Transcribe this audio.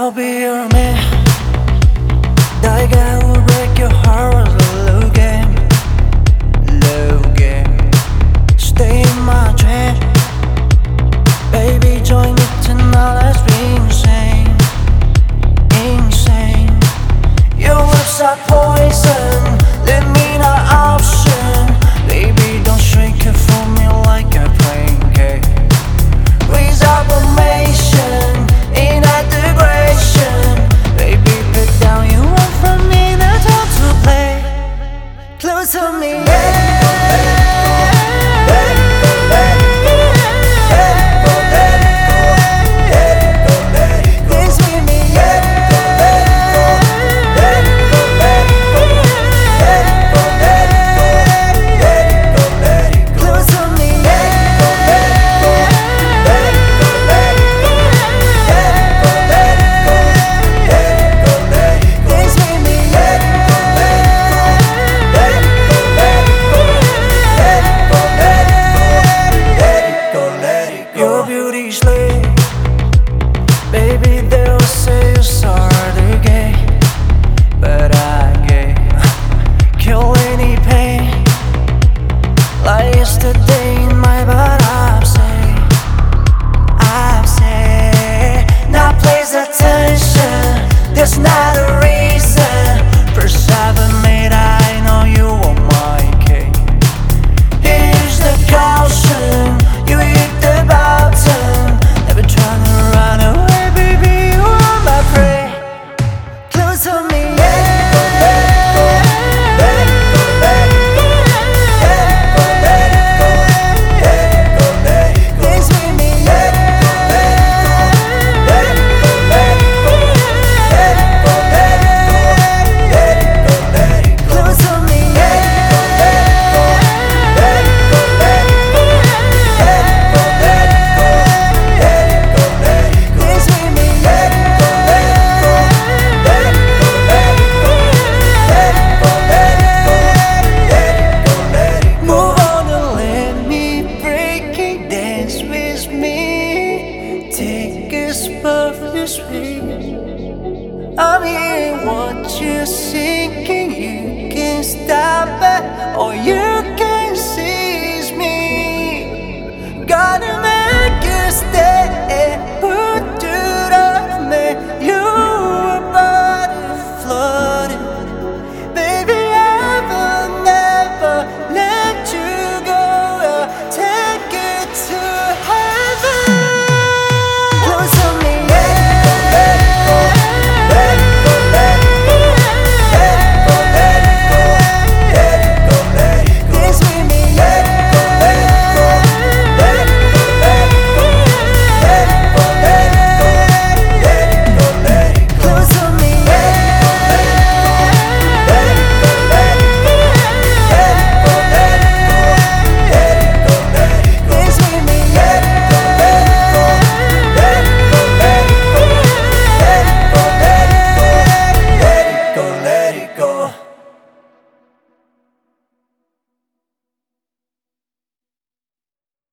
I'll be your man. That guy will break your heart with a love game. Love game. Stay in my dream. Baby, join me tonight. Let's be insane. Insane. Your lips are poison. Let me not option. Baby, don't shrink it for me like a plane cake. Raise affirmation. In integration. Baby, put down your one from me. That's how to play. Close to me, yeah. Your beauty's lit. Baby, they'll say you started gay, but I gay. Kill any pain. Like yesterday in my bed, I've say. Now please attention. There's not a